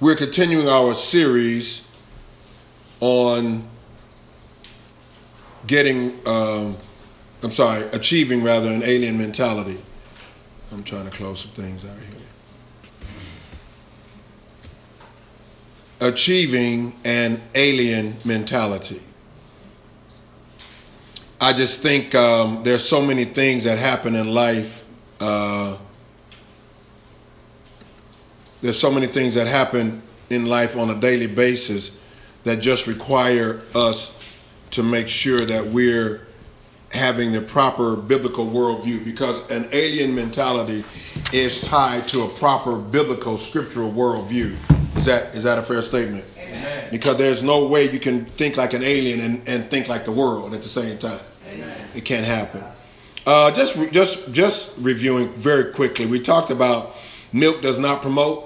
We're continuing our series on achieving an alien mentality. I'm trying to close some things out here. Achieving an alien mentality. I just think there's so many things that happen in life. There's so many things that happen in life on a daily basis that just require us to make sure that we're having the proper biblical worldview, because an alien mentality is tied to a proper biblical scriptural worldview. Is that a fair statement? Amen. Because there's no way you can think like an alien and think like the world at the same time. Amen. It can't happen. Just reviewing very quickly, we talked about milk does not promote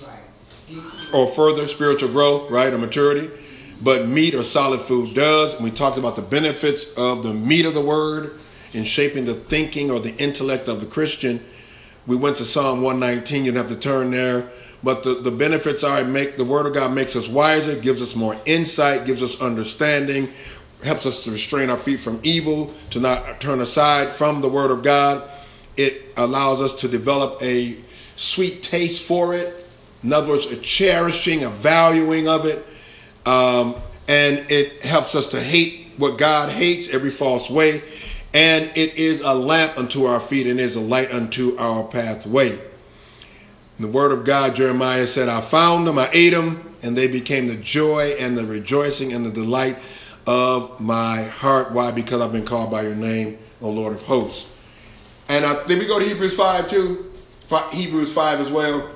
or further spiritual growth, right, or maturity, but meat or solid food does. And we talked about the benefits of the meat of the word in shaping the thinking or the intellect of the Christian. We went to Psalm 119. You don't have to turn there. But the benefits are the word of God makes us wiser, gives us more insight, gives us understanding, helps us to restrain our feet from evil, to not turn aside from the word of God. It allows us to develop a sweet taste for it. In other words, a cherishing, a valuing of it. And it helps us to hate what God hates, every false way. And it is a lamp unto our feet and is a light unto our pathway. In the word of God, Jeremiah said, I found them, I ate them, and they became the joy and the rejoicing and the delight of my heart. Why? Because I've been called by your name, O Lord of hosts. And then we go to Hebrews 5 too. Hebrews 5 as well.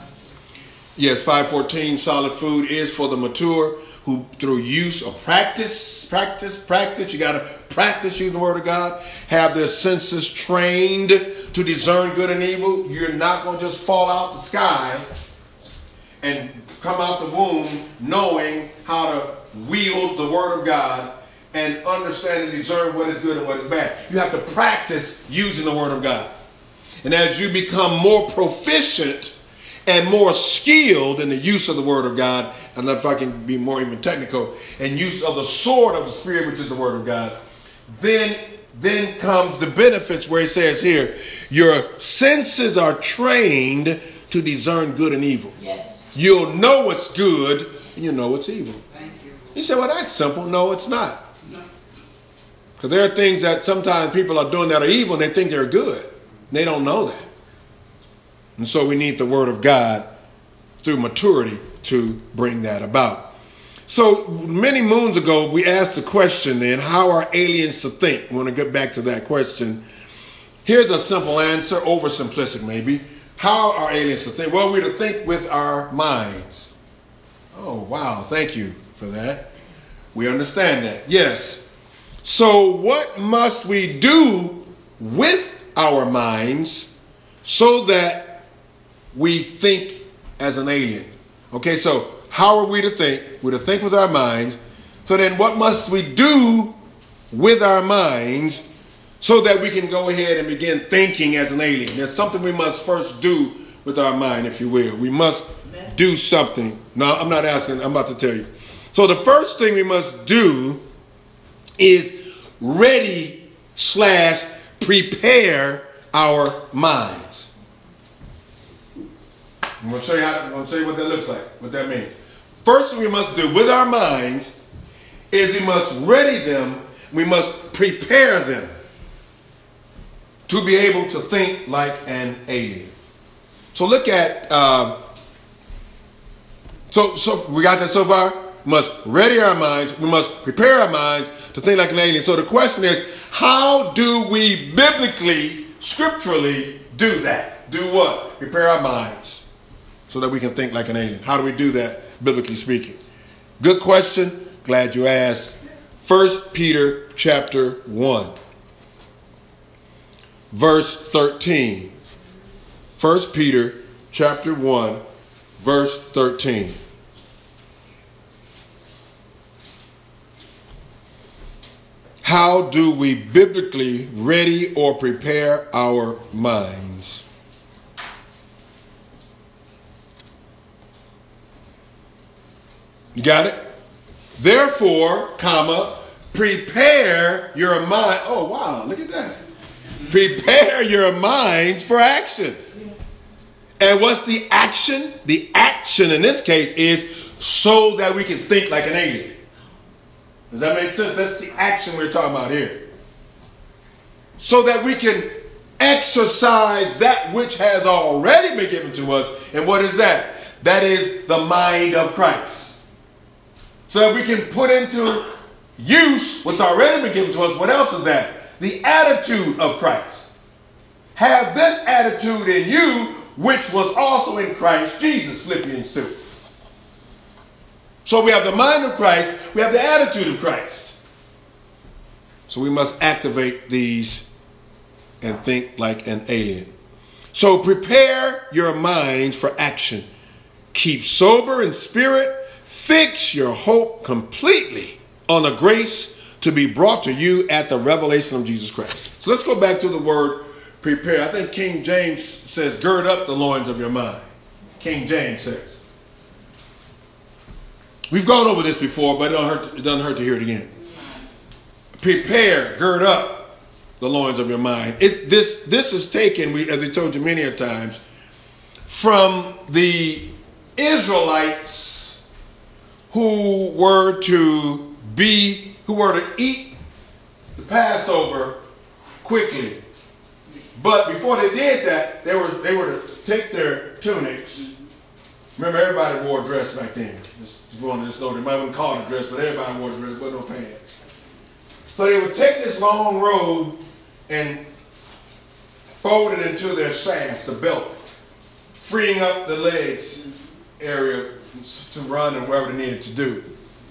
Yes, 5:14, solid food is for the mature who through use or practice, you got to practice using the word of God, have their senses trained to discern good and evil. You're not going to just fall out the sky and come out the womb knowing how to wield the word of God and understand and discern what is good and what is bad. You have to practice using the word of God. And as you become more proficient and more skilled in the use of the word of God, and if I can be more even technical, and use of the sword of the Spirit, which is the word of God, then comes the benefits where he says here, your senses are trained to discern good and evil. Yes. You'll know what's good and you know what's evil. Thank you. You say, well, that's simple. No, it's not. No. Because there are things that sometimes people are doing that are evil and they think they're good. They don't know that. And so we need the word of God through maturity to bring that about. So many moons ago, we asked the question then, how are aliens to think? We want to get back to that question. Here's a simple answer, oversimplistic maybe. How are aliens to think? Well, we're to think with our minds. Oh, wow. Thank you for that. We understand that. Yes. So what must we do with our minds so that we think as an alien? Okay, so how are we to think? We're to think with our minds. So then what must we do with our minds so that we can go ahead and begin thinking as an alien? There's something we must first do with our mind, if you will. We must do something. No, I'm not asking. I'm about to tell you. So the first thing we must do is ready/prepare our minds. I'm going to show you what that looks like, what that means. First thing we must do with our minds is we must ready them, we must prepare them to be able to think like an alien. So look at, so we got that so far? We must ready our minds, we must prepare our minds to think like an alien. So the question is, how do we biblically, scripturally do that? Do what? Prepare our minds so that we can think like an alien. How do we do that, biblically speaking? Good question. Glad you asked. 1 Peter chapter 1, verse 13. 1 Peter chapter 1, verse 13. How do we biblically ready or prepare our minds? You got it? Therefore, comma, prepare your mind. Oh, wow, look at that. Prepare your minds for action. And what's the action? The action in this case is so that we can think like an alien. Does that make sense? That's the action we're talking about here. So that we can exercise that which has already been given to us. And what is that? That is the mind of Christ. So that we can put into use what's already been given to us. What else is that? The attitude of Christ. Have this attitude in you, which was also in Christ Jesus, Philippians 2. So we have the mind of Christ, we have the attitude of Christ. So we must activate these and think like an alien. So prepare your minds for action. Keep sober in spirit. Fix your hope completely on the grace to be brought to you at the revelation of Jesus Christ. So let's go back to the word prepare. I think King James says, gird up the loins of your mind. King James says. We've gone over this before, but it doesn't hurt to hear it again. Prepare, gird up the loins of your mind. This is taken, as we told you many a times, from the Israelites who were to eat the Passover quickly. But before they did that, they were to take their tunics. Remember, everybody wore a dress back then. If you want to just know, they might not call it a dress, but everybody wore a dress, but no pants. So they would take this long robe and fold it into their sash, the belt, freeing up the legs area to run and wherever they needed to do.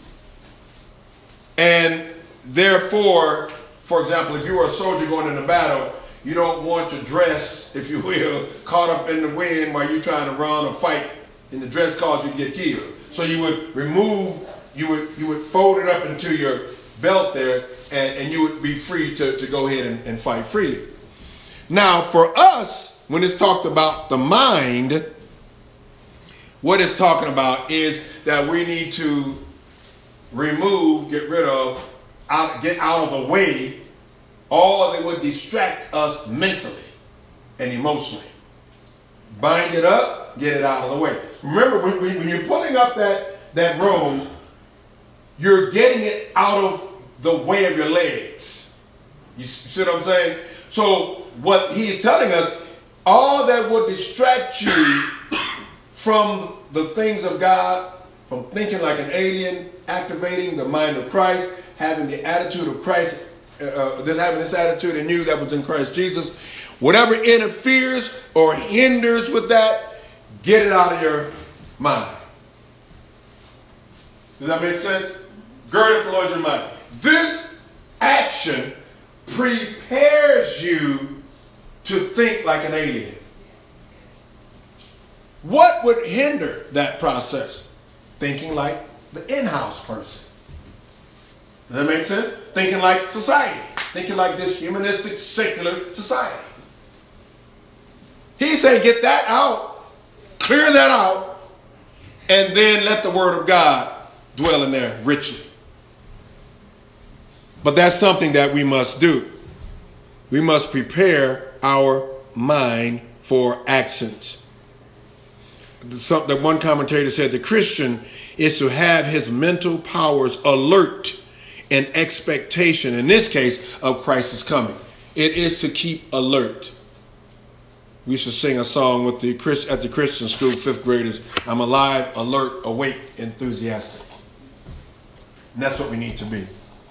And therefore, for example, if you were a soldier going into battle, you don't want your dress, if you will, caught up in the wind while you're trying to run or fight, and the dress caused you to get killed. So you would you would fold it up into your belt there, and you would be free to go ahead and fight freely. Now, for us, when it's talked about the mind, what it's talking about is that we need to remove, get rid of, get out of the way all that would distract us mentally and emotionally. Bind it up, get it out of the way. Remember, when you're pulling up that robe, you're getting it out of the way of your legs. You see what I'm saying? So what he's telling us, all that would distract you from the things of God, from thinking like an alien, activating the mind of Christ, having the attitude of Christ, having this attitude in you that was in Christ Jesus, whatever interferes or hinders with that, get it out of your mind. Does that make sense? Gird up the loins of your mind. This action prepares you to think like an alien. What would hinder that process? Thinking like the in-house person. Does that make sense? Thinking like society. Thinking like this humanistic, secular society. He said, get that out, clear that out, and then let the word of God dwell in there richly. But that's something that we must do. We must prepare our mind for actions. The one commentator said the Christian is to have his mental powers alert in expectation, in this case, of Christ's coming. It is to keep alert. We used to sing a song at the Christian school, 5th graders. I'm alive, alert, awake, enthusiastic. And that's what we need to be.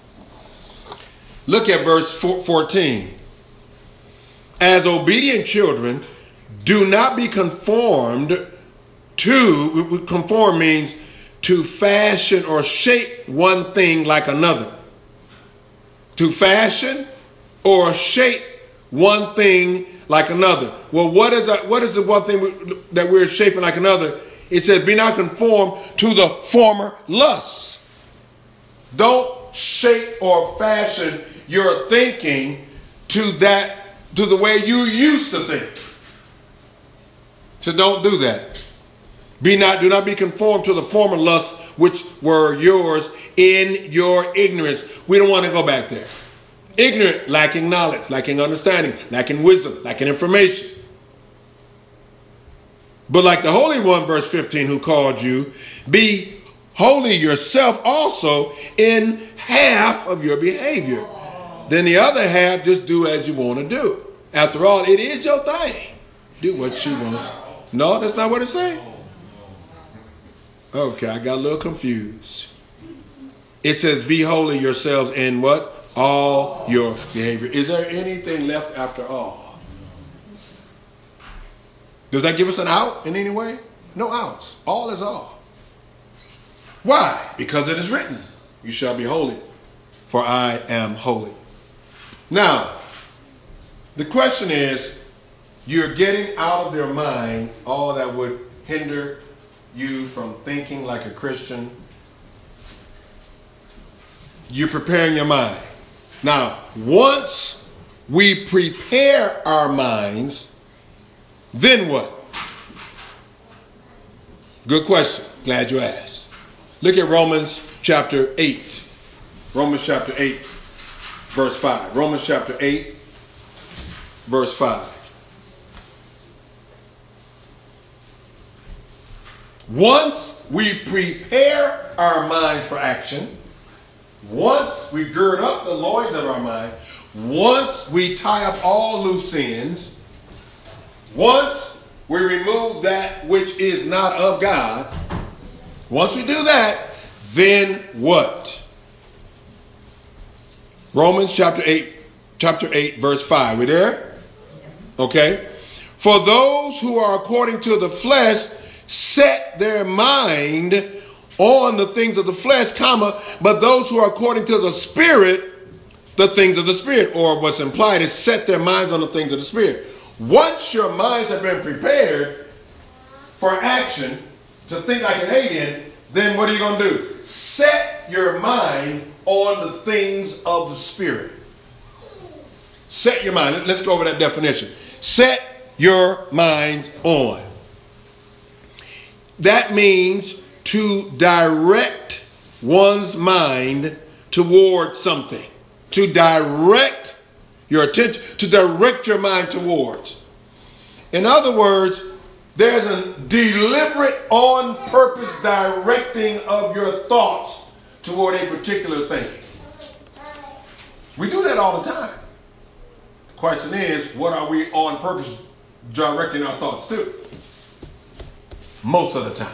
Look at verse 14. As obedient children, do not be conformed to, conform means to fashion or shape one thing like another. To fashion or shape one thing like another. Well, what is the one thing that we're shaping like another? It says, be not conformed to the former lusts. Don't shape or fashion your thinking to the way you used to think. So don't do that. Do not be conformed to the former lusts which were yours in your ignorance. We don't want to go back there. Ignorant, lacking knowledge, lacking understanding, lacking wisdom, lacking information. But like the Holy One, verse 15, who called you, be holy yourself also in half of your behavior. Then the other half, just do as you want to do. After all, it is your thing. Do what you want. No, that's not what it says. Okay, I got a little confused. It says, be holy yourselves in what? All your behavior. Is there anything left after all? Does that give us an out in any way? No outs. All is all. Why? Because it is written, you shall be holy, for I am holy. Now, the question is, you're getting out of your mind all that would hinder you from thinking like a Christian. You're preparing your mind. Now, once we prepare our minds, then what? Good question. Glad you asked. Look at Romans chapter 8. Romans chapter 8, verse 5. Romans chapter 8, verse 5. Once we prepare our minds for action, once we gird up the loins of our mind, once we tie up all loose ends, once we remove that which is not of God, once we do that, then what? Romans chapter 8, verse 5. We there? Okay. For those who are according to the flesh set their mind on the things of the flesh, but those who are according to the Spirit, the things of the Spirit. Or what's implied is set their minds on the things of the Spirit. Once your minds have been prepared for action, to think like an alien, then what are you going to do? Set your mind on the things of the Spirit. Set your mind. Let's go over that definition. Set your minds on. That means to direct one's mind toward something. To direct your attention, to direct your mind towards. In other words, there's a deliberate, on purpose directing of your thoughts toward a particular thing. We do that all the time. The question is, what are we on purpose directing our thoughts to? Most of the time.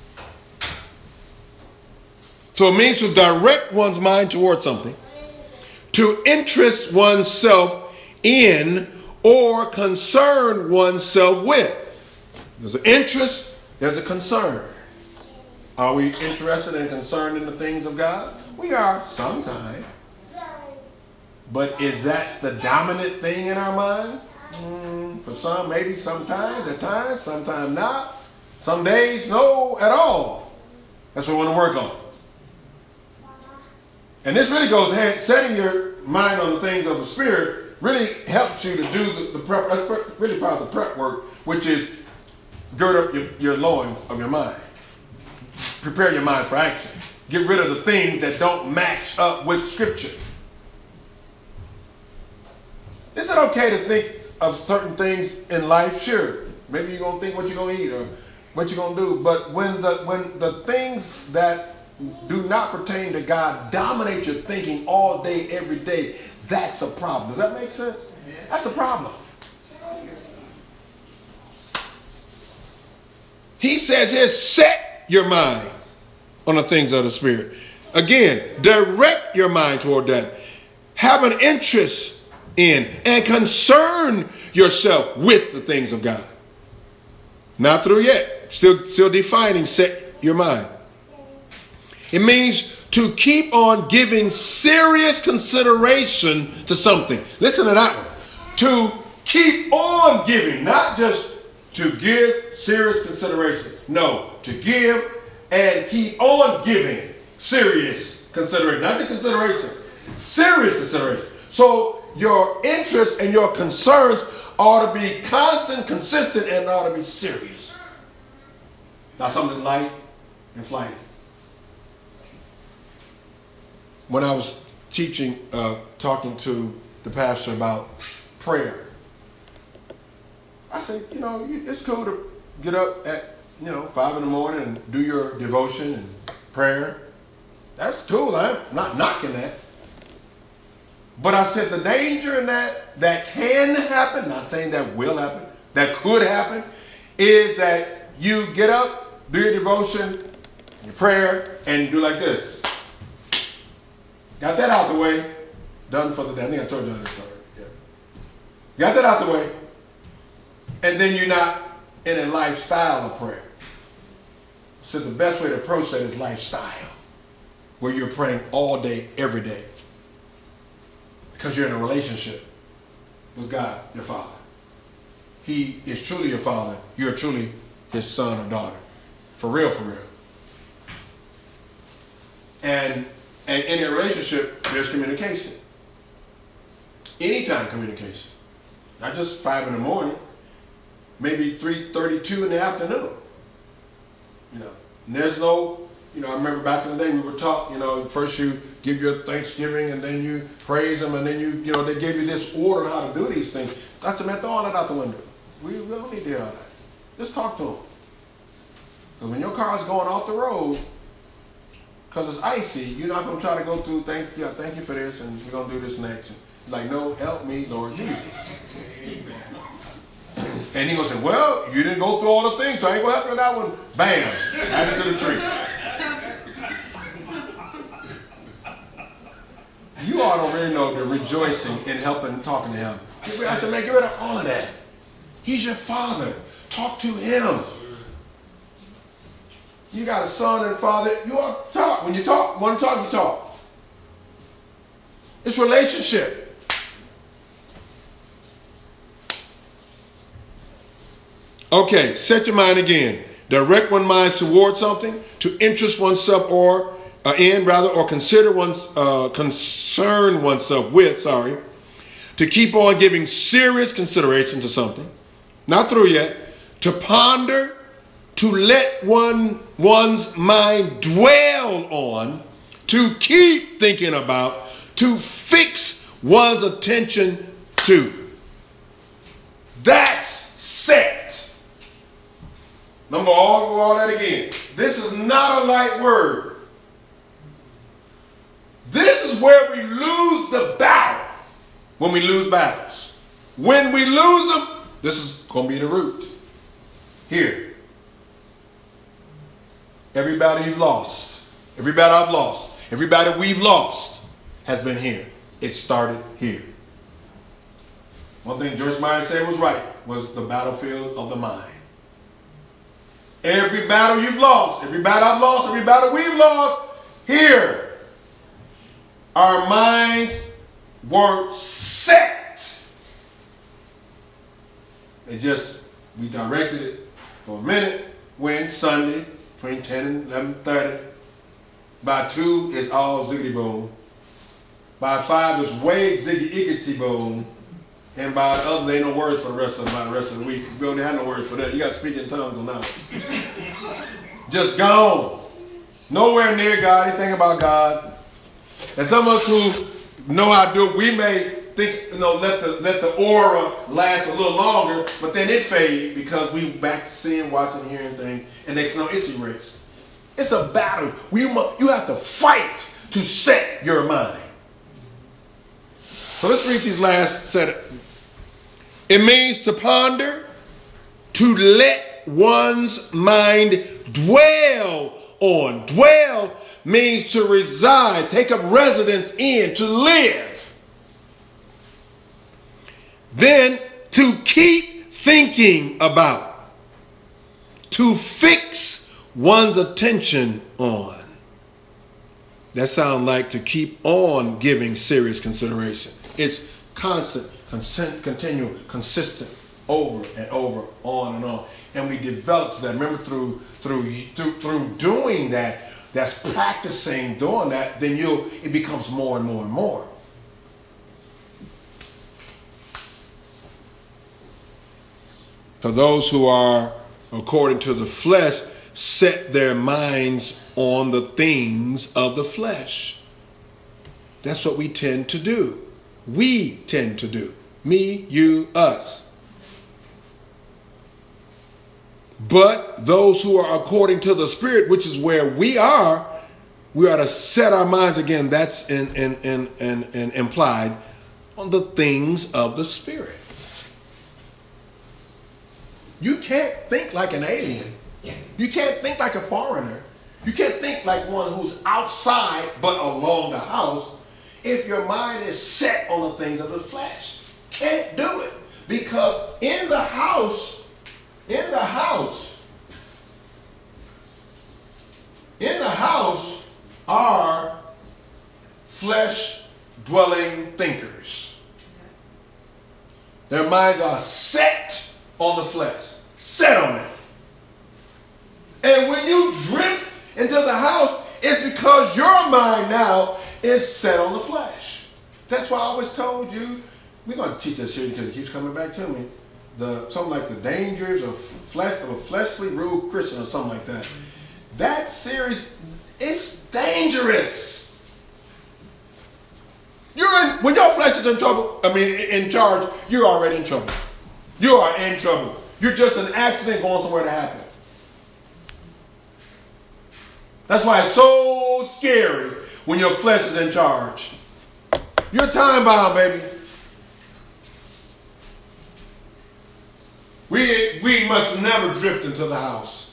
So it means to direct one's mind towards something, to interest oneself in or concern oneself with. There's an interest, there's a concern. Are we interested and concerned in the things of God? We are sometimes. But is that the dominant thing in our mind? For some, maybe sometimes, at times, sometimes not. Some days, no at all. That's what we want to work on. And this really goes ahead, setting your mind on the things of the Spirit really helps you to do the prep. That's really part of the prep work, which is gird up your loins of your mind. Prepare your mind for action. Get rid of the things that don't match up with Scripture. Is it okay to think of certain things in life? Sure. Maybe you're going to think what you're going to eat or what you're going to do. But when the things that do not pertain to God dominate your thinking all day, every day, that's a problem. Does that make sense? That's a problem. He says here, set your mind on the things of the Spirit. Again, direct your mind toward that. Have an interest in and concern yourself with the things of God. Not through yet. Still defining set your mind. It means to keep on giving serious consideration to something. Listen to that one. To keep on giving, not just to give serious consideration. No, to give and keep on giving serious consideration. Not the consideration, serious consideration. So your interests and your concerns ought to be constant, consistent, and ought to be serious. Not something light and flighty. when I was teaching, talking to the pastor about prayer, I said, it's cool to get up at 5 in the morning and do your devotion and prayer. That's cool. I'm not knocking that. But I said the danger in that can happen, not saying that will happen, that could happen, is that you get up, do your devotion, your prayer, and you do like this. Got that out the way. Done for the day. I think I told you this story. Yeah. Got that out the way. And then you're not in a lifestyle of prayer. So the best way to approach that is lifestyle, where you're praying all day, every day. Because you're in a relationship with God, your Father. He is truly your Father. You're truly his son or daughter. For real, for real. And in a relationship, there's communication. Anytime communication. Not just 5 in the morning. Maybe 3:32 in the afternoon. And there's no, I remember back in the day we were taught, first you give your thanksgiving and then you praise him and then they gave you this order on how to do these things. I said, man, throw all that out the window. We don't need to hear all that. Just talk to him. Because when your car is going off the road, because it's icy, you're not going to try to go through, thank you for this and we're going to do this next. Like, no, help me, Lord Jesus. And he going to say, well, you didn't go through all the things, so I ain't going to help you with that one. Bam, add it to the tree. You all already know the rejoicing in helping, talking to him. I said, man, get rid of all of that. He's your Father. Talk to him. You got a son and father. You ought to talk. When you talk, want to talk, you talk. It's relationship. Okay, set your mind again. Direct one's mind towards something, to interest oneself or concern oneself with, to keep on giving serious consideration to something, not through yet, to ponder, to let one's mind dwell on, to keep thinking about, to fix one's attention to. That's set. Number all that again. This is not a light word. This is where we lose the battle. When we lose battles. When we lose them, this is going to be the root. Here. Every battle you've lost. Every battle I've lost. Every battle we've lost has been here. It started here. One thing Joyce Meyer said was right. Was the battlefield of the mind. Every battle you've lost. Every battle I've lost. Every battle we've lost. Here. Our minds were set. We directed it for a minute. When Sunday, between 10 and 11:30. By 2, it's all ziggity boom. By 5, it's way ziggy iggity boom. And by the other, there ain't no words for the rest of the week. We don't have no words for that. You got to speak in tongues on that. Just gone. Nowhere near God. Anything about God. And some of us who know how to do it, we may think, let the aura last a little longer, but then it fades because we back to seeing, watching, hearing things, and next thing it's erased. It's a battle. You have to fight to set your mind. So let's read these last set. It means to ponder, to let one's mind dwell on. Dwell means to reside, take up residence in, to live. Then to keep thinking about, to fix one's attention on. That sounds like to keep on giving serious consideration. It's constant, continual, consistent, over and over, on and on. And we develop that. Remember, through doing that, that's practicing doing that, then it becomes more and more and more. For those who are, according to the flesh, set their minds on the things of the flesh. That's what we tend to do. We tend to do. Me, you, us. But those who are according to the Spirit, which is where we are to set our minds again. That's implied on the things of the Spirit. You can't think like an alien. You can't think like a foreigner. You can't think like one who's outside but along the house if your mind is set on the things of the flesh. Can't do it. Because in the house are flesh-dwelling thinkers. Their minds are set on the flesh. Set on it. And when you drift into the house, it's because your mind now is set on the flesh. That's why I always told you, we're going to teach this here because it keeps coming back to me. Something like the dangers of a fleshly ruled Christian or something like that. That series is dangerous. When your flesh is in charge, you're already in trouble. You are in trouble. You're just an accident going somewhere to happen. That's why it's so scary when your flesh is in charge. You're time bound, baby. We must never drift into the house.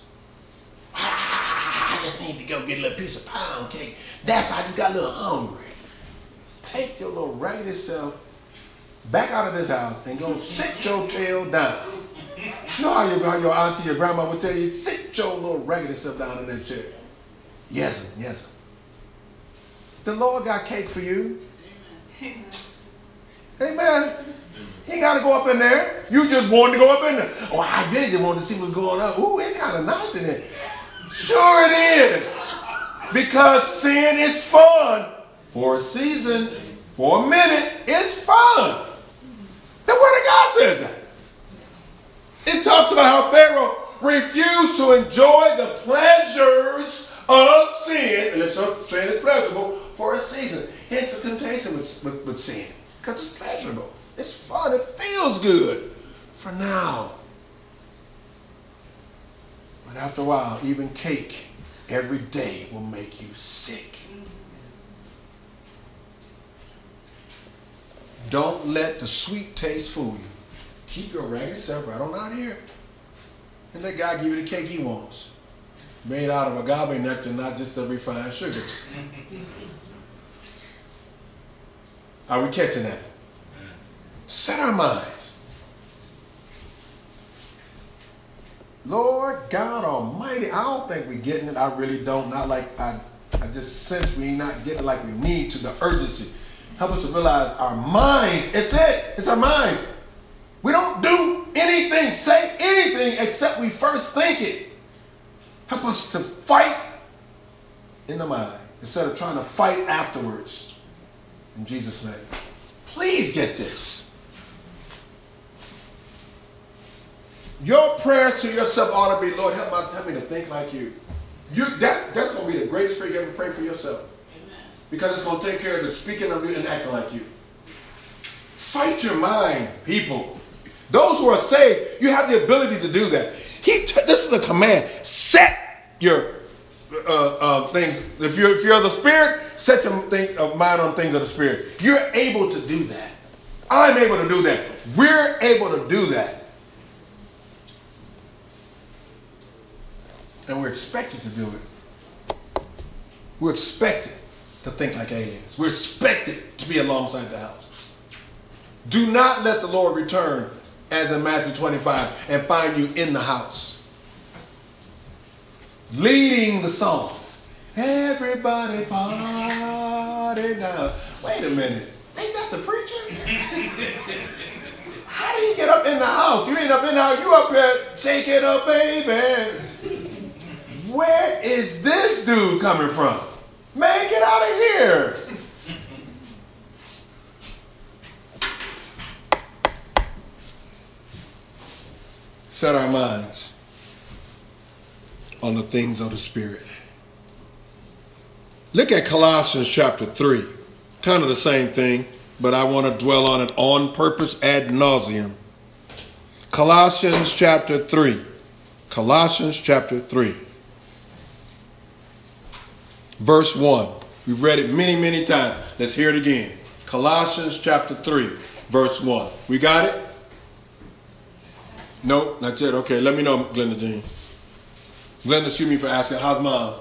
I just need to go get a little piece of pound cake. I just got a little hungry. Take your little raggedy self back out of this house and go sit your tail down. You know how your auntie, your grandma would tell you, sit your little raggedy self down in that chair. Yes, sir. Yes, sir. The Lord got cake for you. Amen. He ain't got to go up in there. You just wanted to go up in there. Oh, I really just wanted to see what's going on. Ooh, it's kind of nice in there. Sure it is. Because sin is fun for a season, for a minute. It's fun. The Word of God says that. It talks about how Pharaoh refused to enjoy the pleasures of sin. And sin is pleasurable for a season. Hence the temptation with sin. Because it's pleasurable. It's fun. It feels good for now. But after a while, even cake every day will make you sick. Don't let the sweet taste fool you. Keep your ragged self right on out here. And let God give you the cake he wants. Made out of agave nectar, not just the refined sugars. Are we catching that? Set our minds. Lord God Almighty, I don't think we're getting it. I really don't. Not like I just sense we're not getting it like we need to, the urgency. Help us to realize our minds, it's it. It's our minds. We don't do anything, say anything, except we first think it. Help us to fight in the mind instead of trying to fight afterwards. In Jesus' name. Please get this. Your prayers to yourself ought to be, Lord, help me to think like you. That's going to be the greatest prayer you ever pray for yourself. Amen. Because it's going to take care of the speaking of you and acting like you. Fight your mind, people. Those who are saved, you have the ability to do that. This is a command. Set your things. If you're of the Spirit, set your mind on things of the Spirit. You're able to do that. I'm able to do that. We're able to do that. And we're expected to do it. We're expected to think like aliens. We're expected to be alongside the house. Do not let the Lord return, as in Matthew 25, and find you in the house. Leading the songs. Everybody party now. Wait a minute. Ain't that the preacher? How do you get up in the house? You ain't up in the house. You up here, shake it up, baby. Where is this dude coming from? Man, get out of here. Set our minds on the things of the Spirit. Look at Colossians chapter 3. kind of the same thing, but I want to dwell on it on purpose ad nauseum. Colossians chapter 3. Colossians chapter 3. Verse 1. We've read it many, many times. Let's hear it again. Colossians chapter 3, verse 1. We got it? Nope, that's it. Okay, let me know, Glenda Jean. Glenda, excuse me for asking. How's mom?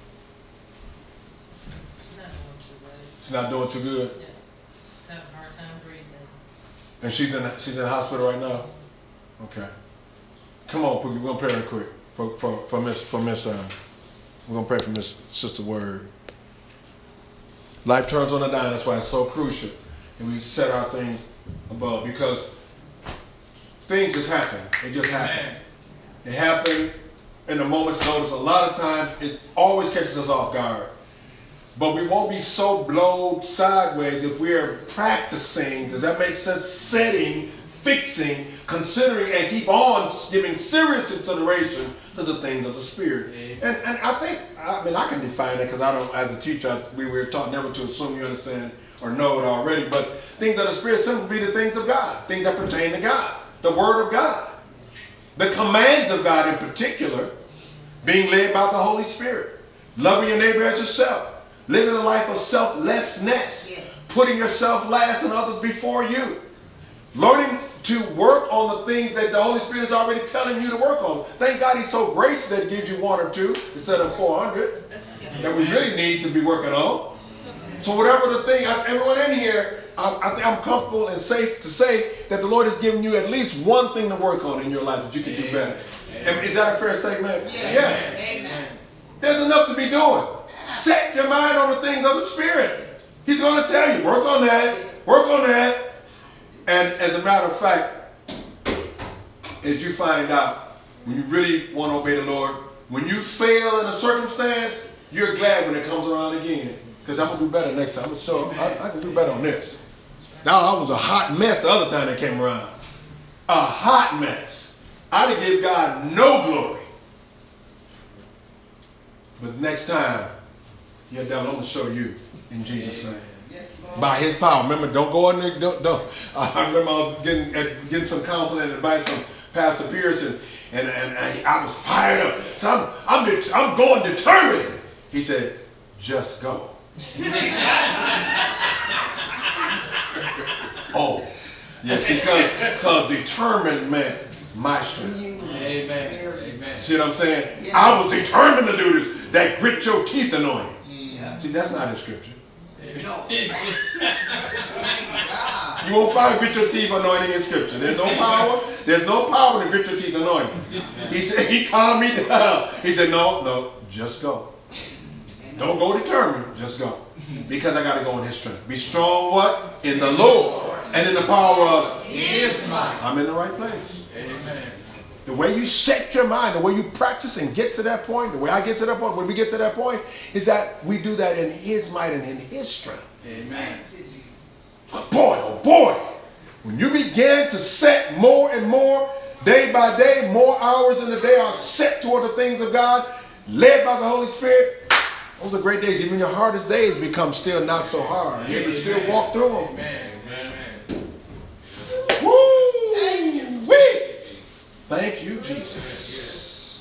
She's not doing too good. Yeah. She's having a hard time breathing. And she's in the hospital right now? Okay. Come on, Pookie. We're gonna pray real quick for Miss we're gonna pray for Miss Sister Word. Life turns on a dime. That's why it's so crucial. And we set our things above because things just happen. It just happen. It happened in a moment's notice. A lot of times it always catches us off guard. But we won't be so blown sideways if we're practicing, does that make sense? Setting, fixing, considering, and keep on giving serious consideration to the things of the Spirit. And I can define it because I don't, as a teacher, we were taught never to assume you understand or know it already. But things of the Spirit simply be the things of God, things that pertain to God, the Word of God, the commands of God in particular, being led by the Holy Spirit, loving your neighbor as yourself. Living a life of selflessness, putting yourself last and others before you. Learning to work on the things that the Holy Spirit is already telling you to work on. Thank God He's so gracious that He gives you 1 or 2 instead of 400 that we really need to be working on. So whatever the thing, everyone in here, I think I'm comfortable and safe to say that the Lord has given you at least one thing to work on in your life that you can do better. And is that a fair statement? Yeah. Amen. There's enough to be doing. Set your mind on the things of the Spirit. He's going to tell you, work on that, work on that. And as a matter of fact, as you find out, when you really want to obey the Lord, when you fail in a circumstance, you're glad when it comes around again. Because I'm going to do better next time. So I can do better on this. Now, I was a hot mess the other time that came around. A hot mess. I didn't give God no glory. But next time, yeah, devil, I'm going to show you in Jesus' name. Yes, by His power. Remember, don't go in there. Don't. I remember I was getting some counseling and advice from Pastor Pearson, and I was fired up. So I'm going determined. He said, just go. Oh, yes, because determined meant my strength. Amen. Amen. See what I'm saying? Yeah. I was determined to do this. That grit your teeth anointing. Yeah. See, that's not in Scripture. No. You won't find grit your teeth anointing in Scripture. There's no power. There's no power in grit your teeth anointing. He said, He calmed me down. He said, no, just go. Don't go determined, just go. Because I got to go in His strength. Be strong, what? In the Lord. And in the power of His might. I'm in the right place. Amen. The way you set your mind, the way you practice and get to that point, the way I get to that point, when we get to that point, is that we do that in His might and in His strength. Amen. But boy, oh boy, when you begin to set more and more, day by day, more hours in the day are set toward the things of God, led by the Holy Spirit, those are great days. Even your hardest days become still not so hard. You can still walk through them. Amen. Woo! Thank you, Jesus.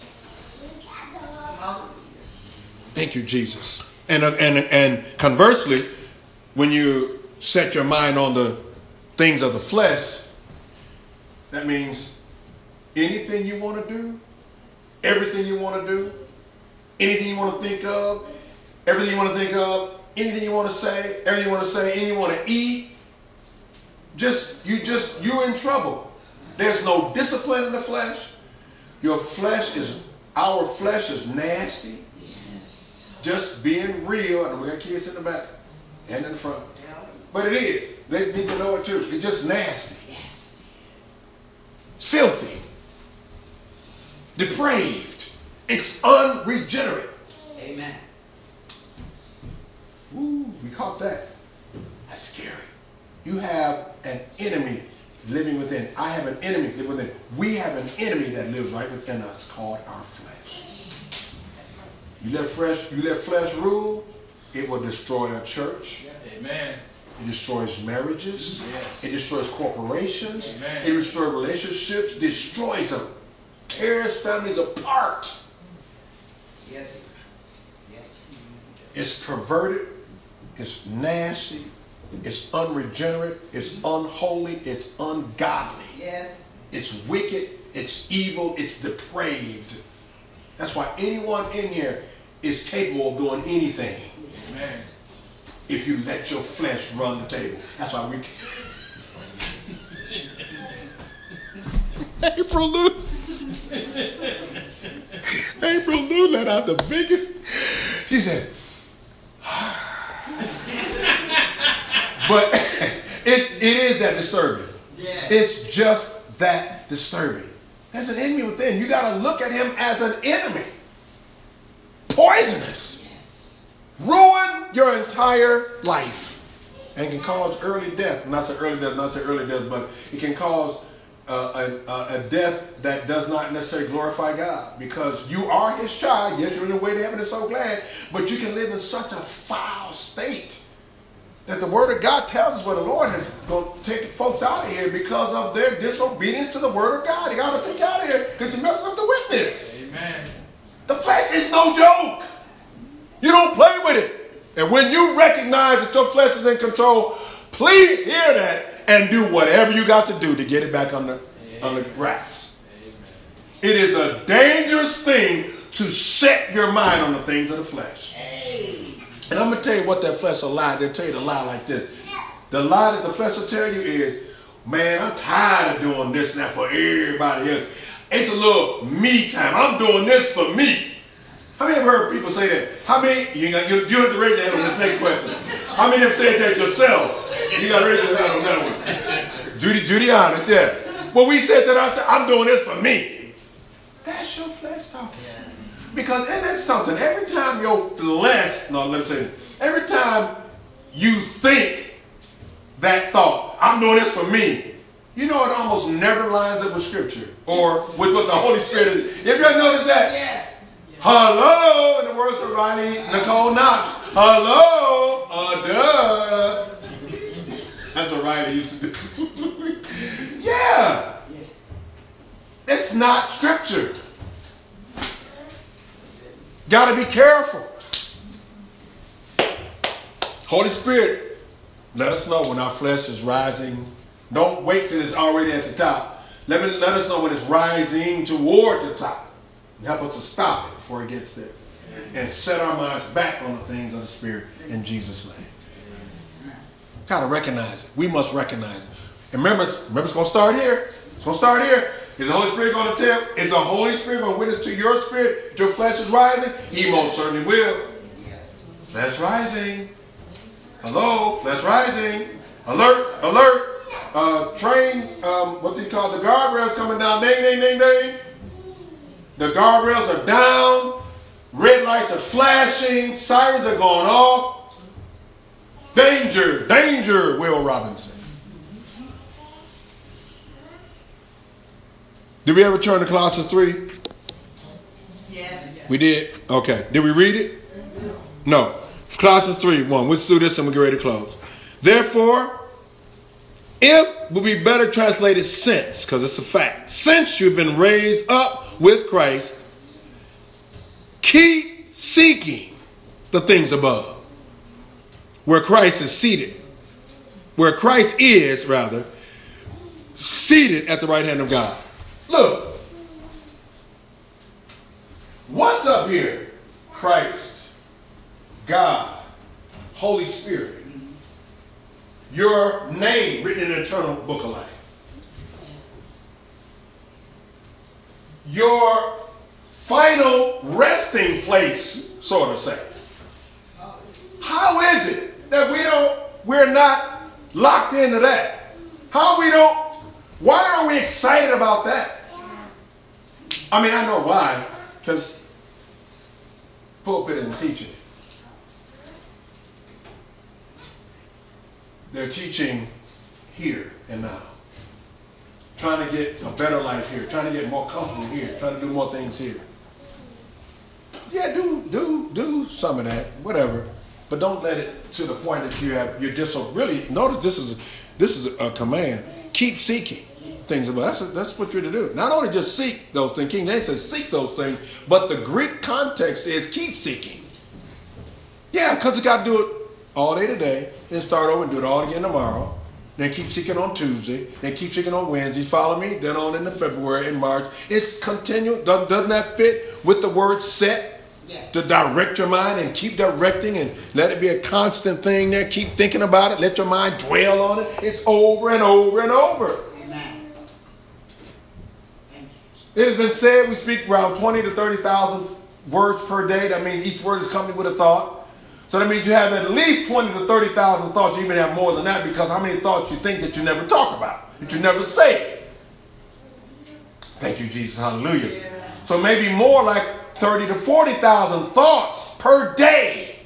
Thank you, Jesus. And conversely, when you set your mind on the things of the flesh, that means anything you want to do, everything you want to do, anything you want to think of, everything you want to think of, anything you want to say, everything you want to say, anything you want to eat, you're in trouble. There's no discipline in the flesh. Our flesh is nasty. Yes. Just being real. And we got kids in the back and in the front. But it is. They need to know it too. It's just nasty. Yes. Filthy. Depraved. It's unregenerate. Amen. Ooh, we caught that. That's scary. You have an enemy living within. I have an enemy living within. We have an enemy that lives right within us called our flesh. You let flesh rule, it will destroy a church. Amen. It destroys marriages. Yes. It destroys corporations. Amen. It destroys relationships. Destroys them. Tears families apart. Yes. Yes. It's perverted. It's nasty. It's unregenerate. It's unholy. It's ungodly. Yes. It's wicked. It's evil. It's depraved. That's why anyone in here is capable of doing anything. Amen. If you let your flesh run the table. That's why we... April Lou let out the biggest. She said, but it is that disturbing. Yes. It's just that disturbing. There's an enemy within. You got to look at him as an enemy. Poisonous. Ruin your entire life and can cause early death. Not say early death, but it can cause a death that does not necessarily glorify God, because you are his child. Yes, you're in the way to heaven and so glad, but you can live in such a foul state that the word of God tells us where the Lord is going to take folks out of here because of their disobedience to the word of God. He got to take you out of here because you're messing up the witness. Amen. The flesh is no joke. You don't play with it. And when you recognize that your flesh is in control, please hear that and do whatever you got to do to get it back under wraps. Amen. It is a dangerous thing to set your mind on the things of the flesh. Hey. And I'm going to tell you what that flesh will lie. They'll tell you the lie like this. The lie that the flesh will tell you is, man, I'm tired of doing this now for everybody else. It's a little me time. I'm doing this for me. How many have heard people say that? How many? You have to raise your hand on this next question. How many have said that yourself? You got to raise your hand on that one. Judy honest, yeah. Well, we said that. I said, I'm doing this for me. That's your flesh talking. Yes. Because isn't that something? Every time your flesh, every time you think that thought, I'm doing this for me, you know it almost never lines up with Scripture or with what the Holy Spirit is. Have you ever noticed that? Yes. Hello, in the words of Riley Nicole Knox. Hello, duh. That's what Riley used to do. Yeah. Yes. It's not Scripture. Got to be careful. Holy Spirit, let us know when our flesh is rising. Don't wait till it's already at the top. Let us know when it's rising toward the top. And help us to stop it before it gets there. And set our minds back on the things of the Spirit in Jesus' name. Got to recognize it. We must recognize it. And remember, it's going to start here. It's going to start here. Is the Holy Spirit going to tell? Is the Holy Spirit going to witness to your spirit that your flesh is rising? He most certainly will. Flesh rising. Hello, flesh rising. Alert, alert. Train, what do you call it? The guardrails coming down. Ding, ding, ding, ding. The guardrails are down. Red lights are flashing. Sirens are going off. Danger, danger, Will Robinson. Did we ever turn to Colossians 3? Yes. We did? Okay. Did we read it? No. Colossians 3:1. We'll do this and we'll get ready to close. Therefore, if will be better translated since, because it's a fact. Since you've been raised up with Christ, keep seeking the things above, where Christ is seated. Where Christ is, rather, seated at the right hand of God. Look, what's up here? Christ, God, Holy Spirit. Your name written in the eternal book of life. Your final resting place, so to say. How is it that we're not locked into that? Why aren't we excited about that? I mean, I know why, because pulpit isn't teaching it. They're teaching here and now. Trying to get a better life here. Trying to get more comfortable here. Trying to do more things here. Yeah, do some of that. Whatever. But don't let it to the point that you're just really notice this is a command. Keep seeking things above. That's what you're to do. Not only just seek those things. King James says seek those things, but the Greek context is keep seeking. Yeah, because you got to do it all day today, then start over and do it all again tomorrow. Then keep seeking on Tuesday. Then keep seeking on Wednesday. Follow me. Then on into February and March. It's continual. Doesn't that fit with the word set? Yeah. To direct your mind and keep directing and let it be a constant thing there. Keep thinking about it. Let your mind dwell on it. It's over and over and over. Amen. It has been said we speak around 20 to 30,000 words per day. That means each word is accompanied with a thought. So that means you have at least 20 to 30,000 thoughts. You even have more than that because how many thoughts you think that you never talk about, that you never say. Thank you, Jesus. Hallelujah. Yeah. So maybe more like 30 to 40,000 thoughts per day.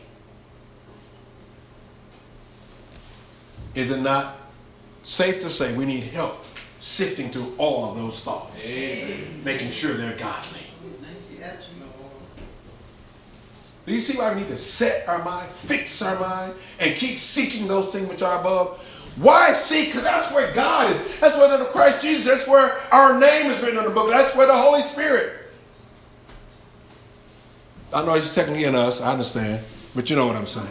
Is it not safe to say we need help sifting through all of those thoughts? Amen. Making sure they're godly. Do you see why we need to set our mind, fix our mind, and keep seeking those things which are above? Why seek? Because that's where God is. That's where the Christ Jesus, that's where our name is written in the book. That's where the Holy Spirit. I know he's technically in us, I understand, but you know what I'm saying.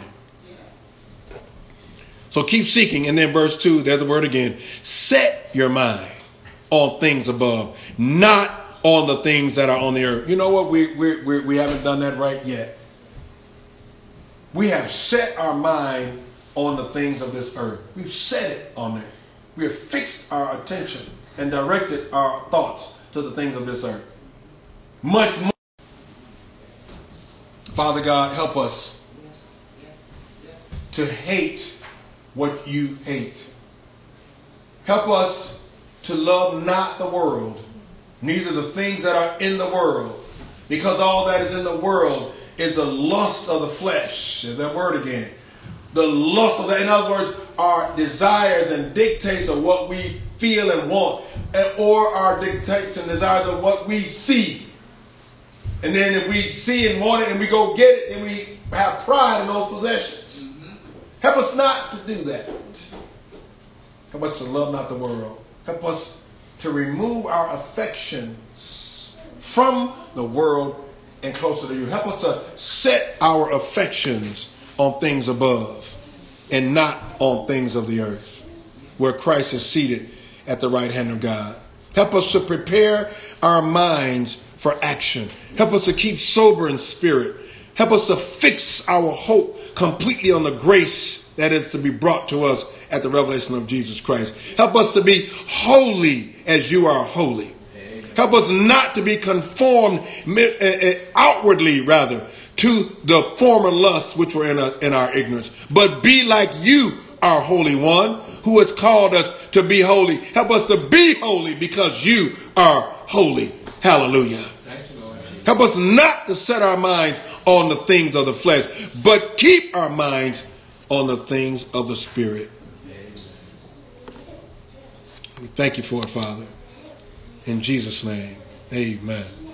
So keep seeking, and then verse 2, there's the word again. Set your mind on things above, not on the things that are on the earth. You know what? We haven't done that right yet. We have set our mind on the things of this earth. We've set it on there. We have fixed our attention and directed our thoughts to the things of this earth. Much more. Father God, help us to hate what you hate. Help us to love not the world, neither the things that are in the world, because all that is in the world is the lust of the flesh. There's that word again. The lust of that, in other words, our desires and dictates of what we feel and want, or our dictates and desires of what we see. And then if we see and want it and we go get it, then we have pride in those possessions. Mm-hmm. Help us not to do that. Help us to love not the world. Help us to remove our affections from the world and closer to you. Help us to set our affections on things above and not on things of the earth, where Christ is seated at the right hand of God. Help us to prepare our minds for action. Help us to keep sober in spirit. Help us to fix our hope completely on the grace that is to be brought to us at the revelation of Jesus Christ. Help us to be holy as you are holy. Help us not to be conformed outwardly, rather, to the former lusts which were in our ignorance, but be like you, our Holy One, who has called us to be holy. Help us to be holy because you are holy. Hallelujah. Thank you, Lord. Help us not to set our minds on the things of the flesh, but keep our minds on the things of the Spirit. We thank you for it, Father. In Jesus' name, amen.